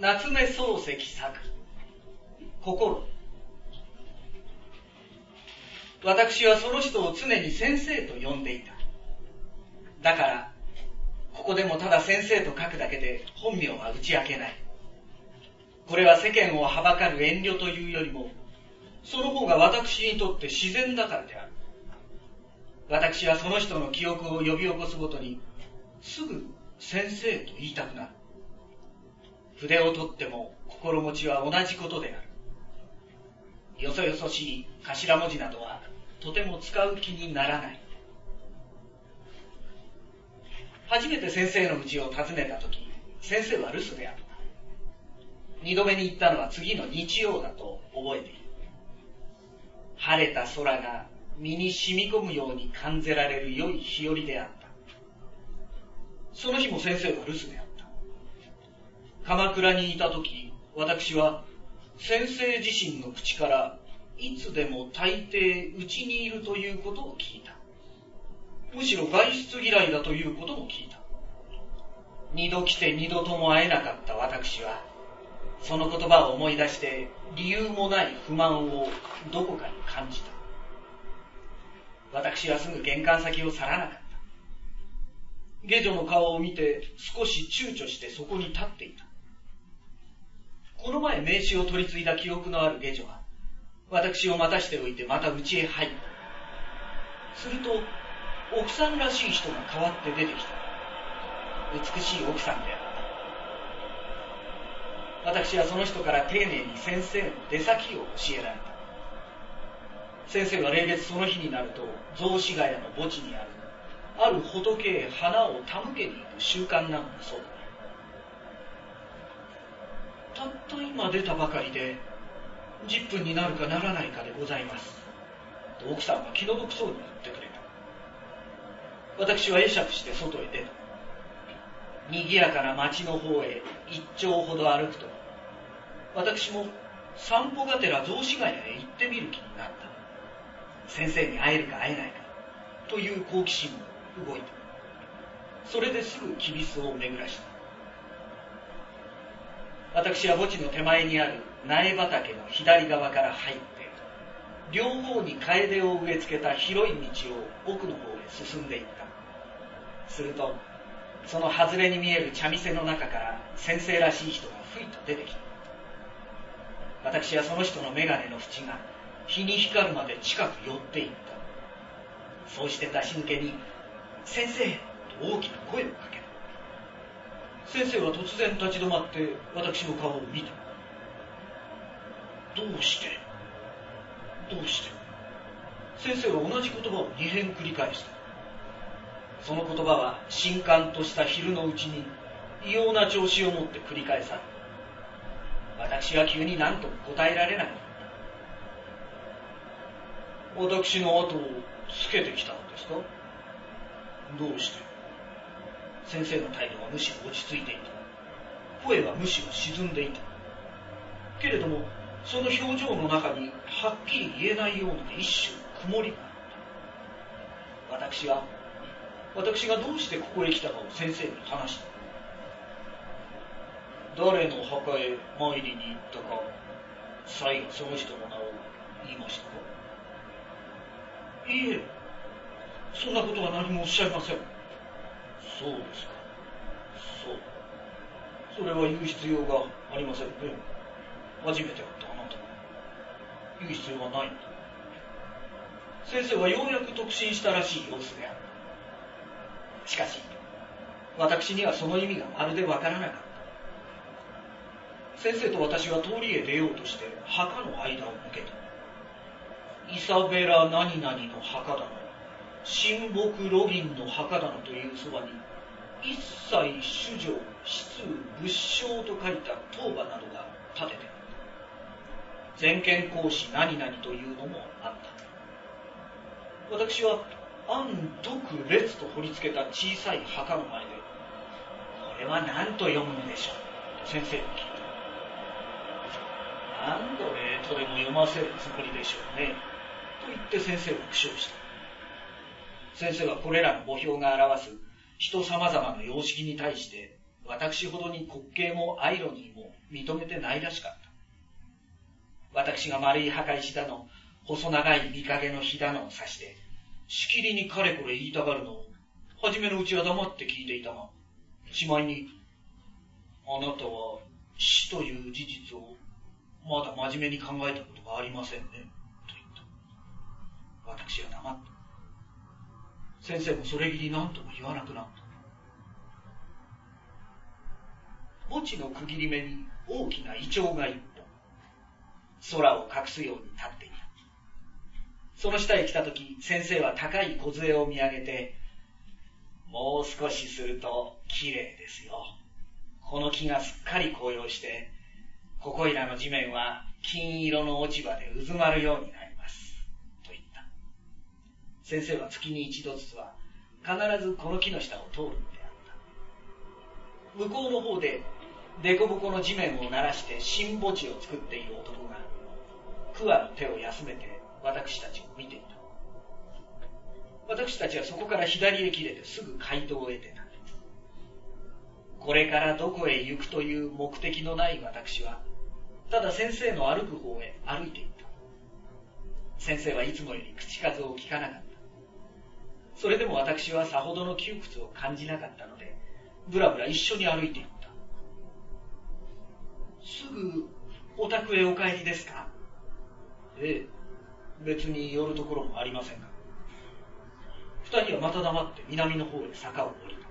夏目漱石作、心。私はその人を常に先生と呼んでいた。だから、ここでもただ先生と書くだけで本名は打ち明けない。これは世間をはばかる遠慮というよりも、その方が私にとって自然だからである。私はその人の記憶を呼び起こすごとに、すぐ先生と言いたくなる。筆を取っても心持ちは同じことである。よそよそしい頭文字などはとても使う気にならない。初めて先生の家を訪ねたとき、先生は留守であった。二度目に行ったのは次の日曜だと覚えている。晴れた空が身に染み込むように感じられる良い日和であった。その日も先生は留守であった。鎌倉にいたとき、私は先生自身の口からいつでも大抵うちにいるということを聞いた。むしろ外出嫌いだということも聞いた。二度来て二度とも会えなかった私は、その言葉を思い出して理由もない不満をどこかに感じた。私はすぐ玄関先を去らなかった。下女の顔を見て少し躊躇してそこに立っていた。この前名刺を取り継いだ記憶のある下女は、私を待たしておいてまた家へ入った。すると、奥さんらしい人が変わって出てきた。美しい奥さんであった。私はその人から丁寧に先生の出先を教えられた。先生は例月その日になると、雑司ヶ谷の墓地にある仏へ花を手向けに行く習慣なのだそうだ。たった今出たばかりで、10分になるかならないかでございます。と奥さんは気の毒そうに言ってくれた。私は会釈して外へ出た。賑やかな町の方へ一丁ほど歩くと、私も散歩がてら雑司ヶ谷へ行ってみる気になった。先生に会えるか会えないかという好奇心も動いた。それですぐきびすを巡らした。私は墓地の手前にある苗畑の左側から入って、両方に楓を植え付けた広い道を奥の方へ進んでいった。すると、その外れに見える茶店の中から先生らしい人がふいと出てきた。私はその人の眼鏡の縁が日に光るまで近く寄っていった。そうして出し抜けに、先生と大きな声をかけた。先生は突然立ち止まって私の顔を見た。どうして先生は同じ言葉を2遍繰り返した。その言葉は深感とした昼のうちに異様な調子を持って繰り返された。私は急に何とも答えられなかった。私の後をつけてきたのですか？どうして？先生の態度はむしろ落ち着いていた。声はむしろ沈んでいた。けれども、その表情の中にはっきり言えないような一種の曇りがあった。私がどうしてここへ来たかを先生に話した。誰の墓へ参りに行ったか、最後その人の名を言いましたか？いいえ、そんなことは何もおっしゃいません。そうですか。それは言う必要がありませんね。初めて会ったあなたが言う必要はないんだ。先生はようやく特進したらしい様子であった。しかし、私にはその意味がまるでわからなかった。先生と私は通りへ出ようとして墓の間を抜けた。イサベラ何々の墓だの、神木ロギンの墓だのというそばに、一切主女、質、仏性と書いた塔婆などが立ててあった。全権公使何々というのもあった。私は安徳列と彫り付けた小さい墓の前で、これは何と読むのでしょうと先生に聞いた。何度例とでも読ませるつもりでしょうねと言って先生は苦笑した。先生はこれらの墓標が表す人様々な様式に対して、私ほどに滑稽もアイロニーも認めてないらしかった。私が丸い墓石だの、細長い見影の火だのを指して、しきりにかれこれ言いたがるのを、初めのうちは黙って聞いていたが、しまいに、あなたは死という事実をまだ真面目に考えたことがありませんね、と言った。私は黙った。先生もそれきり何とも言わなくなった。墓地の区切り目に大きなイチョウが一本、空を隠すように立っていた。その下へ来たとき、先生は高い梢を見上げて、もう少しするときれいですよ。この木がすっかり紅葉して、ここいらの地面は金色の落ち葉でうずまるようになります。と言った。先生は月に一度ずつは必ずこの木の下を通るのであった。向こうの方でデコボコの地面を鳴らして新墓地を作っている男が、桑の手を休めて私たちを見ていた。私たちはそこから左へ切れてすぐ街道を得てな。これからどこへ行くという目的のない私は、ただ先生の歩く方へ歩いていった。先生はいつもより口数を聞かなかった。それでも私はさほどの窮屈を感じなかったので、ぶらぶら一緒に歩いていった。すぐお宅へお帰りですか？ええ、別に寄るところもありませんが。二人はまた黙って南の方へ坂を降りた。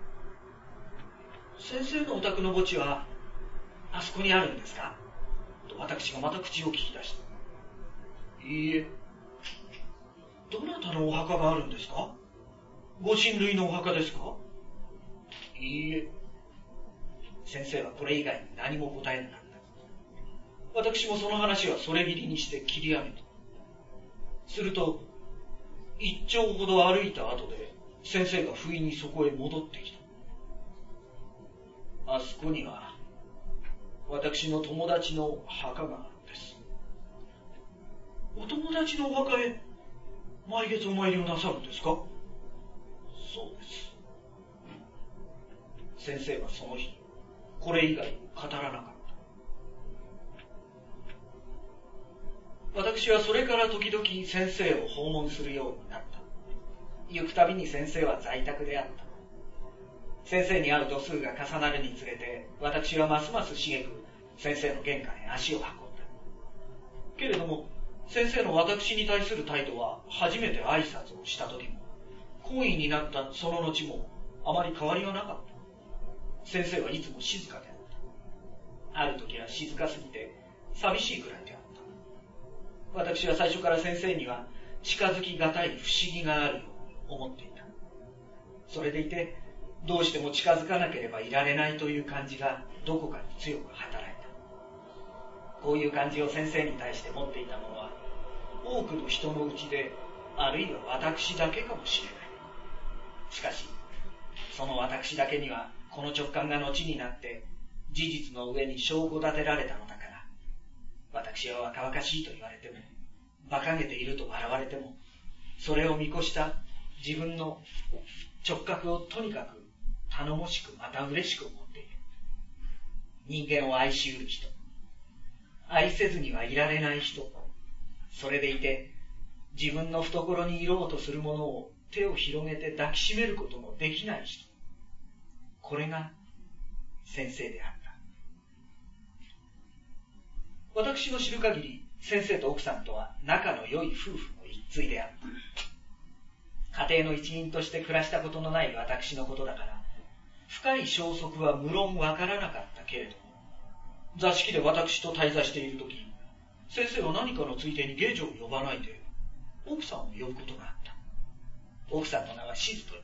先生のお宅の墓地はあそこにあるんですか？と私がまた口を聞き出した。いいえ。どなたのお墓があるんですか？ご親類のお墓ですか？いいえ。先生はこれ以外に何も答えなかった。私もその話はそれぎりにして切り上げた。すると、一丁ほど歩いた後で、先生が不意にそこへ戻ってきた。あそこには、私の友達の墓があるんです。お友達のお墓へ、毎月お参りをなさるんですか？そうです。先生はその日、これ以外語らなかった。私はそれから時々先生を訪問するようになった。行くたびに先生は在宅であった。先生に会う度数が重なるにつれて、私はますますしげく先生の玄関へ足を運んだ。けれども、先生の私に対する態度は初めて挨拶をした時も、懇意になったその後もあまり変わりはなかった。先生はいつも静かであった。ある時は静かすぎて寂しいくらいであった。私は最初から先生には近づきがたい不思議があるように思っていた。それでいて、どうしても近づかなければいられないという感じがどこかに強く働いた。こういう感じを先生に対して持っていたのは、多くの人のうちで、あるいは私だけかもしれない。しかし、その私だけには、この直感が後になって、事実の上に証拠立てられたのだから、私は若々しいと言われても、馬鹿げていると笑われても、それを見越した自分の直覚をとにかく頼もしくまた嬉しく思っている。人間を愛しうる人、愛せずにはいられない人、それでいて自分の懐にいろうとするものを手を広げて抱きしめることのできない人、これが先生であった。私の知る限り、先生と奥さんとは仲の良い夫婦の一対であった。家庭の一員として暮らしたことのない私のことだから、深い消息は無論わからなかったけれども、座敷で私と滞在しているとき、先生は何かのついでに下女を呼ばないで、奥さんを呼ぶことがあった。奥さんの名はしずと言った。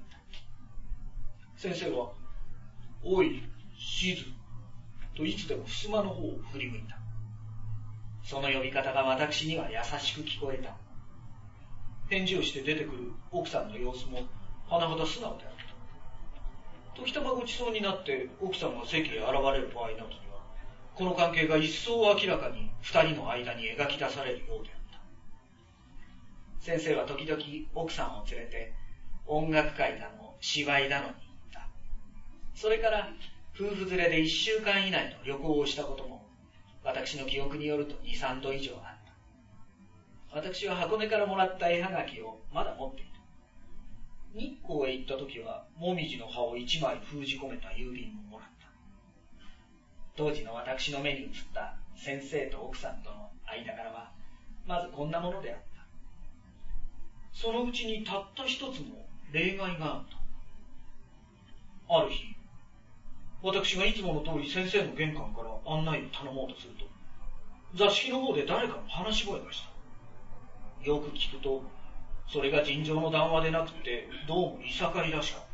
先生は、おい、しず、といつでも襖の方を振り向いた。その呼び方が私には優しく聞こえた。返事をして出てくる奥さんの様子も甚だ素直であった。時たまごちそうになって奥さんが席へ現れる場合などには、この関係が一層明らかに二人の間に描き出されるようであった。先生は時々奥さんを連れて音楽会だの芝居だのに行った。それから夫夫婦連れで1週間以内の旅行をしたことも、私の記憶によると2、3度以上あった。私は箱根からもらった絵はがきをまだ持っていた。日光へ行った時は、もみじの葉を1枚封じ込めた郵便ももらった。当時の私の目に映った先生と奥さんとの間柄は、まずこんなものであった。そのうちにたった一つの例外があった。ある日、私がいつもの通り先生の玄関から案内を頼もうとすると、座敷の方で誰かの話し声がした。よく聞くと、それが尋常の談話でなくて、どうもいさかいらしかった。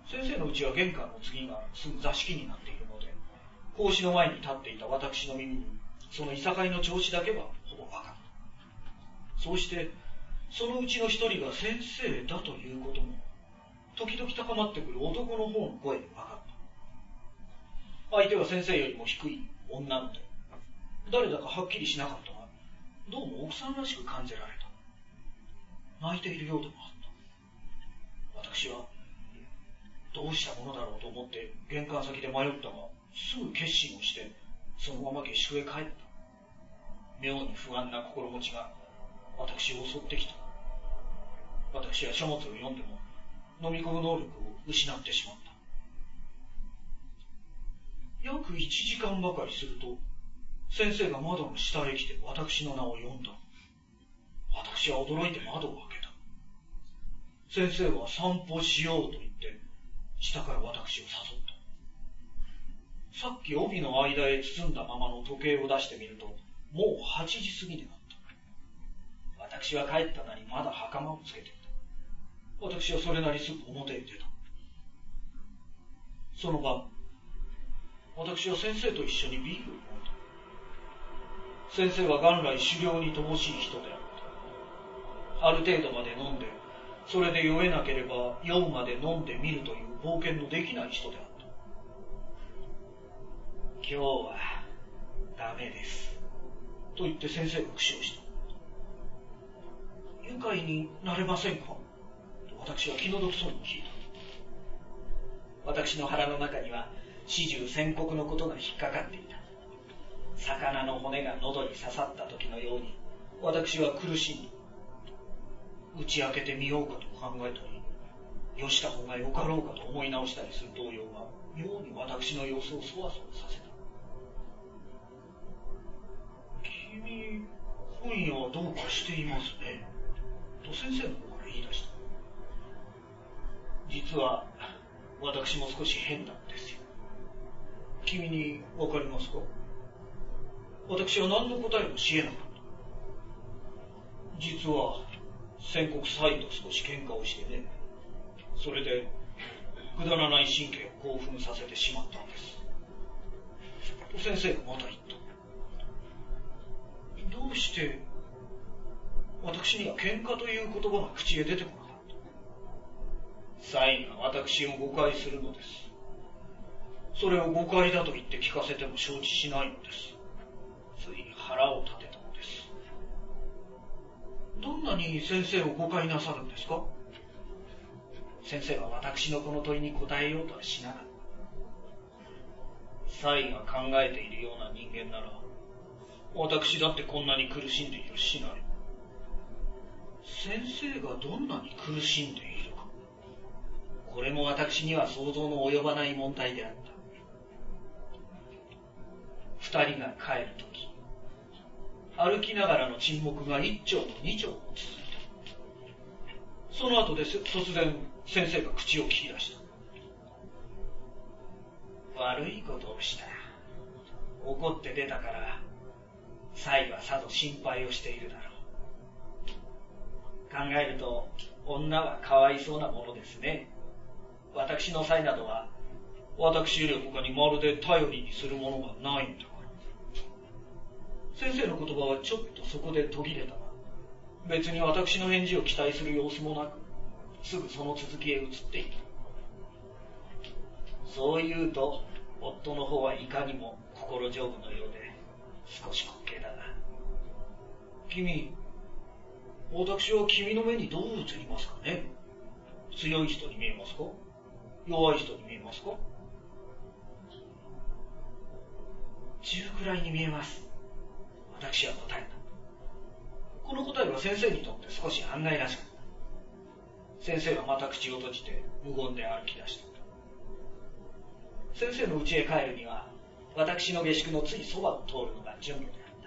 先生の家は玄関の次がすぐ座敷になっているので、格子の前に立っていた私の耳に、そのいさかいの調子だけはほぼ分かった。そうして、そのうちの一人が先生だということも、時々高まってくる男の方の声で分かった。相手は先生よりも低い女の手。誰だかはっきりしなかったが、どうも奥さんらしく感じられた。泣いているようでもあった。私はどうしたものだろうと思って玄関先で迷ったが、すぐ決心をしてそのまま下宿へ帰った。妙に不安な心持ちが私を襲ってきた。私は書物を読んでも飲み込む能力を失ってしまった。約1時間ばかりすると、先生が窓の下へ来て私の名を呼んだ。私は驚いて窓を開けた。先生は散歩しようと言って下から私を誘った。さっき帯の間へ包んだままの時計を出してみると、もう8時過ぎになった。私は帰ったなりまだ袴をつけていた。私はそれなりすぐ表へ出た。その晩、私は先生と一緒にビールを飲んだ。先生は元来狩猟に乏しい人であった。ある程度まで飲んで、それで酔えなければ酔うまで飲んでみるという冒険のできない人であった。今日はダメです。と言って先生が口をした。愉快になれませんかと私は気の毒そうに聞いた。私の腹の中には始終宣告のことが引っかかっていた。魚の骨が喉に刺さった時のように私は苦しんだ。打ち明けてみようかと考えたり、よした方がよかろうかと思い直したりする動揺が妙に私の様子をそわそわさせた。君、今夜はどうかしていますね、と先生の方から言い出した。実は私も少し変なんですよ。君にわかりますか？私は何の答えもし得なかった。実は宣告再度少し喧嘩をしてね、それでくだらない神経を興奮させてしまったんです。と先生がまた言った。どうして私には喧嘩という言葉が口へ出てこなかった。サイが私を誤解するのです。それを誤解だと言って聞かせても承知しないのです。つい腹を立てたのです。どんなに先生を誤解なさるんですか？先生は私のこの問いに答えようとはしなかった。サイが考えているような人間なら、私だってこんなに苦しんでいるしない。先生がどんなに苦しんでいるか、これも私には想像の及ばない問題であった。二人が帰るとき、歩きながらの沈黙が一丁と二丁も続いた。その後で突然先生が口を切り出した。悪いことをした。怒って出たから、サイはさぞ心配をしているだろう。考えると女はかわいそうなものですね。私のサイなどは私より他にまるで頼りにするものがないんだから。先生の言葉はちょっとそこで途切れたが、別に私の返事を期待する様子もなく、すぐその続きへ移っていった。そう言うと夫の方はいかにも心丈夫のようで少し滑稽だな。君、私は君の目にどう映りますかね？強い人に見えますか？弱い人に見えますか？ 中くらいに見えます。私は答えた。この答えは先生にとって少し案外らしかった。先生はまた口を閉じて無言で歩き出した。先生の家へ帰るには、私の下宿のついそばを通るのが順路であった。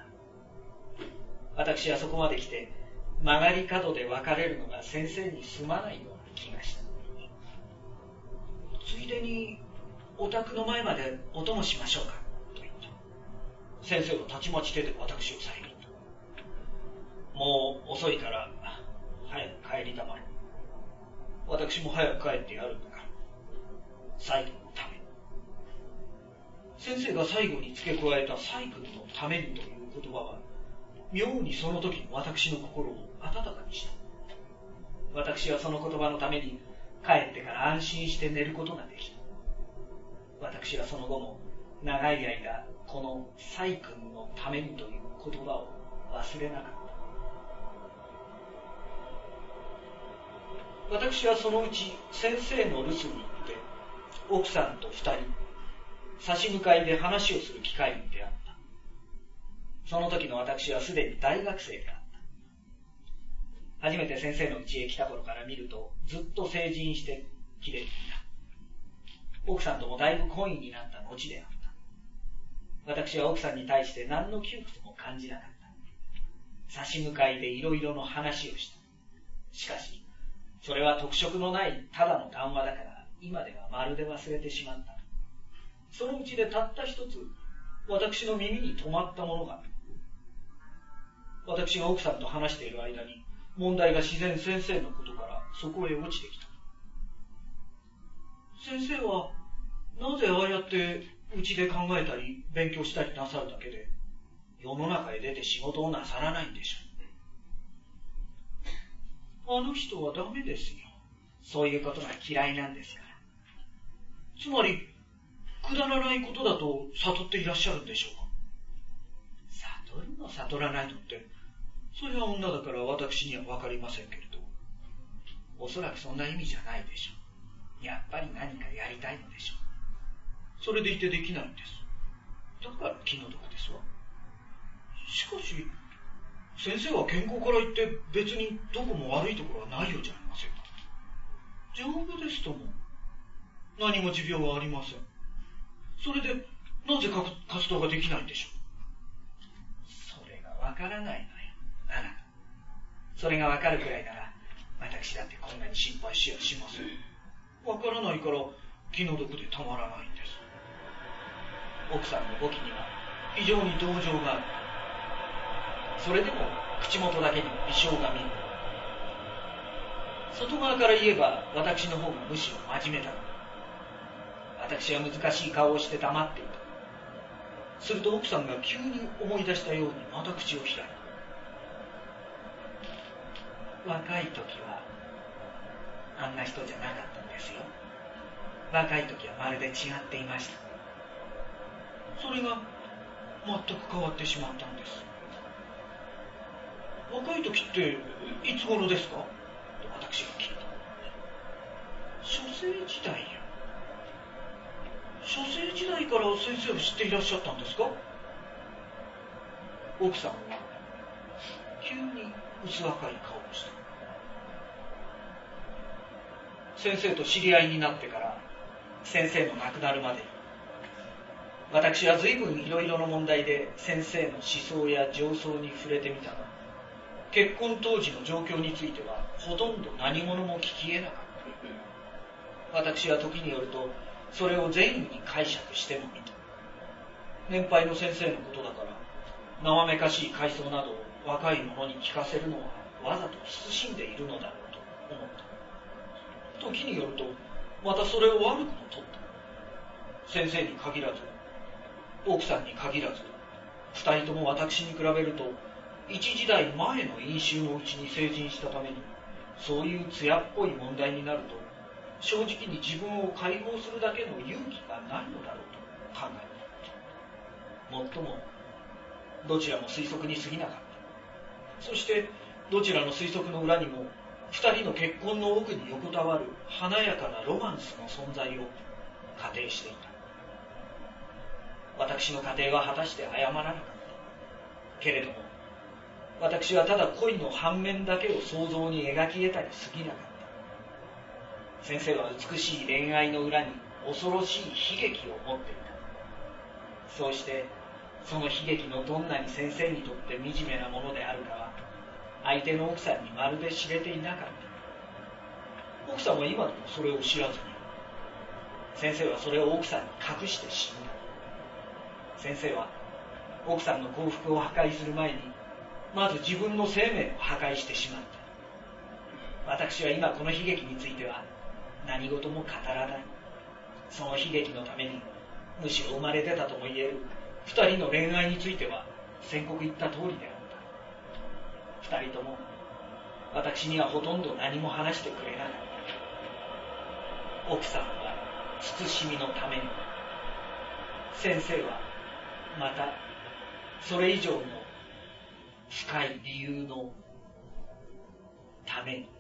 私はそこまで来て、曲がり角で別れるのが先生にすまないような気がした。ついでに、お宅の前までお供しましょうか、と言った。先生はたちまち手で私を遮った。もう遅いから、早く帰りたまえ。私も早く帰ってやるんだから。最後のために。先生が最後に付け加えたサイクルのためにという言葉は、妙にその時の私の心を温かにした。私はその言葉のために帰ってから安心して寝ることができた。私はその後も長い間この細君のためにという言葉を忘れなかった。私はそのうち先生の留守に行って奥さんと二人差し向かいで話をする機会に出会った。その時の私はすでに大学生であった。初めて先生の家へ来た頃から見るとずっと成人してきれいにいた。奥さんともだいぶ懇意になった後であった。私は奥さんに対して何の窮屈も感じなかった。差し向かいでいろいろの話をした。しかし、それは特色のないただの談話だから今ではまるで忘れてしまった。そのうちでたった一つ私の耳に留まったものがある。私が奥さんと話している間に問題が自然先生のことからそこへ落ちてきた。先生はなぜああやってうちで考えたり勉強したりなさるだけで世の中へ出て仕事をなさらないんでしょう。あの人はダメですよ。そういうことが嫌いなんですから。つまりくだらないことだと悟っていらっしゃるんでしょうか。悟るの悟らないのってそれは女だから私には分かりませんけれど、おそらくそんな意味じゃないでしょう。やっぱり何かやりたいのでしょう。それでいてできないんです。だから気の毒ですわ。しかし先生は健康から言って別にどこも悪いところはないようじゃありませんか。丈夫ですとも。何も持病はありません。それでなぜ活動ができないんでしょう。それがわからないのよ、あなた。それがわかるくらいなら私だってこんなに心配しやしません。わからないから気の毒でたまらないんです。奥さんの語気には非常に同情がある。それでも口元だけにも微笑が見える。外側から言えば私の方がむしろ真面目だ。私は難しい顔をして黙っていた。すると奥さんが急に思い出したようにまた口を開いた。若い時はあんな人じゃなかったんですよ。若い時はまるで違っていました。それが全く変わってしまったんです。若い時っていつ頃ですかと私が聞いた。書生時代よ。書生時代から先生を知っていらっしゃったんですか。奥さんは急に薄赤い顔をした。先生と知り合いになってから先生の亡くなるまで私は随分いろいろな問題で先生の思想や情操に触れてみたが、結婚当時の状況についてはほとんど何者も聞き得なかった。私は時によるとそれを善意に解釈してもみた。年配の先生のことだから生めかしい回想などを若い者に聞かせるのはわざと慎んでいるのだろうと思った。時によるとまたそれを悪くも取った。先生に限らず奥さんに限らず二人とも私に比べると一時代前の飲酒のうちに成人したためにそういう艶っぽい問題になると正直に自分を解放するだけの勇気がないのだろうと考えた。もっともどちらも推測に過ぎなかった。そしてどちらの推測の裏にも二人の結婚の奥に横たわる華やかなロマンスの存在を仮定していた。私私の家庭は果たして謝らなかった。けれども私はただ恋の反面だけを想像に描き得たに過ぎなかった。先生は美しい恋愛の裏に恐ろしい悲劇を持っていた。そうしてその悲劇のどんなに先生にとって惨めなものであるかは相手の奥さんにまるで知れていなかった。奥さんは今でもそれを知らずに、先生はそれを奥さんに隠して死んだ。先生は奥さんの幸福を破壊する前にまず自分の生命を破壊してしまった。私は今この悲劇については何事も語らない。その悲劇のためにむしろ生まれ出たとも言える二人の恋愛については宣告言った通りであった。二人とも私にはほとんど何も話してくれなかった。奥さんは慎みのために、先生はまたそれ以上の深い理由のために。